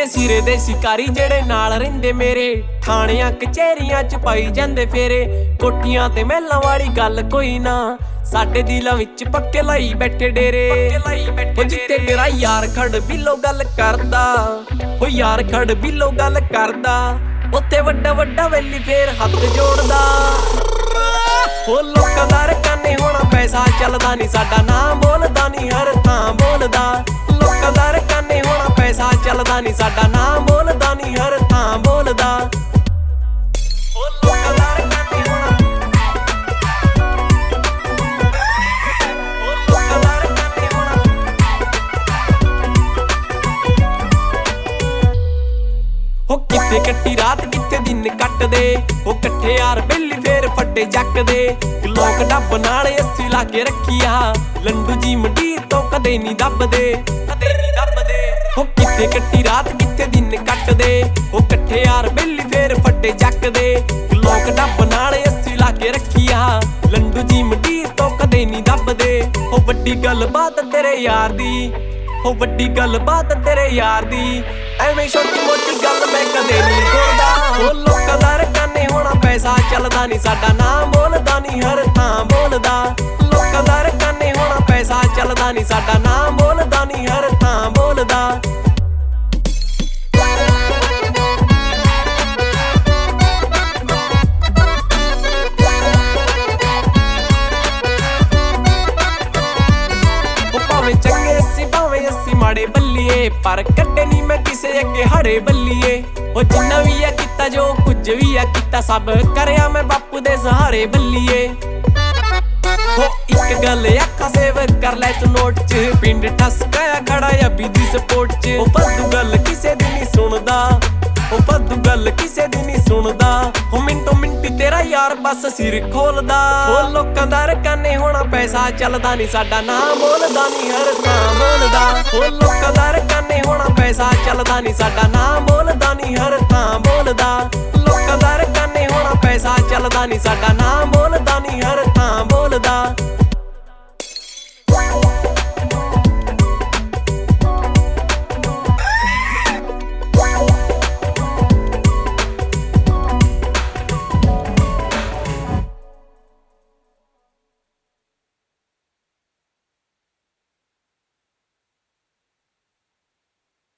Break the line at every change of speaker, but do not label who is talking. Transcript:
ਸਿਰੇ ਦੇ ਸ਼ਿਕਾਰੀ ਜਿਹੜੇ ਨਾਲ ਰਹਿੰਦੇ ਮੇਰੇ, ਥਾਣਿਆਂ ਕਚਹਿਰੀਆਂ ਚ ਪਾਈ ਜਾਂਦੇ ਫੇਰੇ। ਕੋਠੀਆਂ ਤੇ ਮਹਿਲਾਂ ਵਾਲੀ ਗੱਲ ਕੋਈ ਨਾ, ਸਾਡੇ ਦਿਲਾਂ ਵਿੱਚ ਪੱਕੇ ਲਾਈ ਬੈਠੇ ਡੇਰੇ। ਉਹ ਜਿੱਥੇ ਤੇਰਾ ਯਾਰ ਖੜ ਬਿੱਲੋ ਗੱਲ ਕਰਦਾ, ਉਹ ਯਾਰ ਖੜ ਬਿੱਲੋ ਗੱਲ ਕਰਦਾ, ਉੱਥੇ ਵੱਡਾ ਵੱਡਾ ਵੈਲੀ ਫੇਰ ਹੱਥ ਜੋੜਦਾ। ਉਹ ਲੋਕਾਂ ਦਾ ਰਕਾਨੇ ਹੋਣਾ ਪੈਸਾ ਚੱਲਦਾ ਨੀ, ਸਾਡਾ ਨਾਮ ਬੋਲਦਾ ਨੀ ਹਰ ਥਾਂ ਬੋਲਦਾ। ਲੋਕਾਂ ਦਾ ਰਕਾਨੇ ਹੋਣਾ ਪੈਸਾ ਚੱਲਦਾ ਨੀ, ਸਾਡਾ ਨਾਮ ਬੋਲਦਾ ਨੀ ਹਰ ਥਾਂ ਬੋਲਦਾ। ਉਹ ਲੋਕਾਂ ਦਾ ਰਕਾਨੇ ਹੋਣਾ, ਉਹ ਲੋਕਾਂ ਦਾ ਰਕਾਨੇ ਹੋਣਾ। ਉਹ ਕਿੱਥੇ ਕੱਟੀ ਰਾਤ ਕਿੱਥੇ ਦਿਨ ਕੱਟਦੇ, ਉਹ ਇਕੱਠੇ ਯਾਰ ਬੇਲੀ ਫੇਰ ਫੱਟੇ ਚੱਕਦੇ। ਲੋਕ ਡੱਬ ਨਾਲ ਅੱਸੀ ਲਾ ਕੇ ਰੱਖੀਆ, ਲੰਡੂ ਜੀ ਮੰਡੀਰ ਤੋਂ ਕਦੇ ਨੀ ਦੱਬਦੇ, ਕਦੇ ਨੀ ਦੱਬਦੇ। ਉਹ ਕਿੱਥੇ ਕੱਟੀ ਰਾਤ ਕਿੱਥੇ ਦਿਨ ਕੱਟਦੇ, ਉਹ ਇਕੱਠੇ ਯਾਰ ਬੇਲੀ ਫੇਰ ਫੱਟੇ ਚੱਕਦੇ। ਲੋਕ ਡੱਬ ਨਾਲ ਅੱਸੀ ਲਾ ਕੇ ਰੱਖੀਆ, ਲੰਡੂ ਜੀ ਮੰਡੀਰ ਤੋਂ ਕਦੇ ਨੀ ਦੱਬਦੇ। ਉਹ ਵੱਡੀ ਗੱਲ ਬਾਤ ਤੇਰੇ ਯਾਰ ਦੀ, ਉਹ ਵੱਡੀ ਗੱਲ ਬਾਤ ਤੇਰੇ ਯਾਰ ਦੀ, ਐਵੇਂ ਛੋਟੀ ਮੋਟੀ ਗੱਲ ਮੈਂ ਕਦੇ ਨੀ ਬੋਲਦਾ। ਉਹ ਲੋਕਾਂ ਦਾ ਰਕਾਨੇ ਹੋਣਾ ਪੈਸਾ ਚੱਲਦਾ ਨੀ, ਸਾਡਾ ਨਾਮ ਬੋਲਦਾ ਨੀ ਹਰ ਥਾਂ ਬੋਲਦਾ। ਲੋਕਾਂ ਦਾ ਰਕਾਨੇ ਹੋਣਾ ਪੈਸਾ ਚੱਲਦਾ ਨੀ, ਸਾਡਾ ਨਾਮ ਬੋਲਦਾ ਨੀ ਹਰ ਥਾਂ ਬੋਲਦਾ। ਭਾਵੇਂ ਚੰਗੇ ਸੀ ਭਾਵੇਂ ਅਸੀਂ ਮਾੜੇ ਬੱਲੀਏ, ਪਰ ਕੱਢੇ ਨੀ ਮੈਂ ਕਿਸੇ ਅੱਗੇ ਹਾੜੇ ਬੱਲੀਏ। ਉਹ ਜਿੰਨਾ ਵੀ ਆ ਕੀਤਾ ਜੋ ਕੁਝ ਵੀ ਆ ਕੀਤਾ, ਸਭ ਕਰਿਆ ਮੈਂ ਬਾਪੂ ਦੇ ਸਹਾਰੇ ਬੱਲੀਏ। ਉਹ ਇੱਕ ਗੱਲ ਅੱਖਾਂ ਸੇਵ ਕਰ ਲੈ ਤੂੰ ਨੋਟ ਚ, ਪਿੰਡ ਠਸਕਾਇਆ ਖੜਾ ਅਬੀ ਦੀ ਸਪੋਰਟ ਚ। ਉਹ ਫਾਲਤੂ ਗੱਲ ਕਿਸੇ ਦੀ ਨੀ ਸੁਣਦਾ, ਉਹ ਫਾਲਤੂ ਗੱਲ ਕਿਸੇ ਦੀ ਨੀ ਸੁਣਦਾ। ਉਹ ਮਿੰਟੋ ਮਿੰਟੀ ਤੇਰਾ ਯਾਰ ਬਸ ਸਿਰ ਖੋਲਦਾ। ਉਹ ਲੋਕਾਂ ਦਾ ਰਕਾਨੇ ਹੋਣਾ ਪੈਸਾ ਚੱਲਦਾ ਨੀ, ਸਾਡਾ ਨਾਮ ਬੋਲਦਾ ਨੀ ਹਰ ਥਾਂ ਬੋਲਦਾ। ਉਹ ਲੋਕਾਂ ਦਾ ਰਕਾਨੇ ਹੋਣਾ ਪੈਸਾ ਚੱਲਦਾ ਨੀ, ਸਾਡਾ ਨਾਮ ਬੋਲਦਾ ਨੀ ਹਰ ਥਾਂ ਬੋਲਦਾ। ਲੋਕਾਂ ਦਾ ਰਕਾਨੇ ਹੋਣਾ ਪੈਸਾ ਚੱਲਦਾ ਨੀ, ਸਾਡਾ ਨਾਮ ਬੋਲਦਾ ਨੀ ਹਰ ਥਾਂ ਬੋਲਦਾ।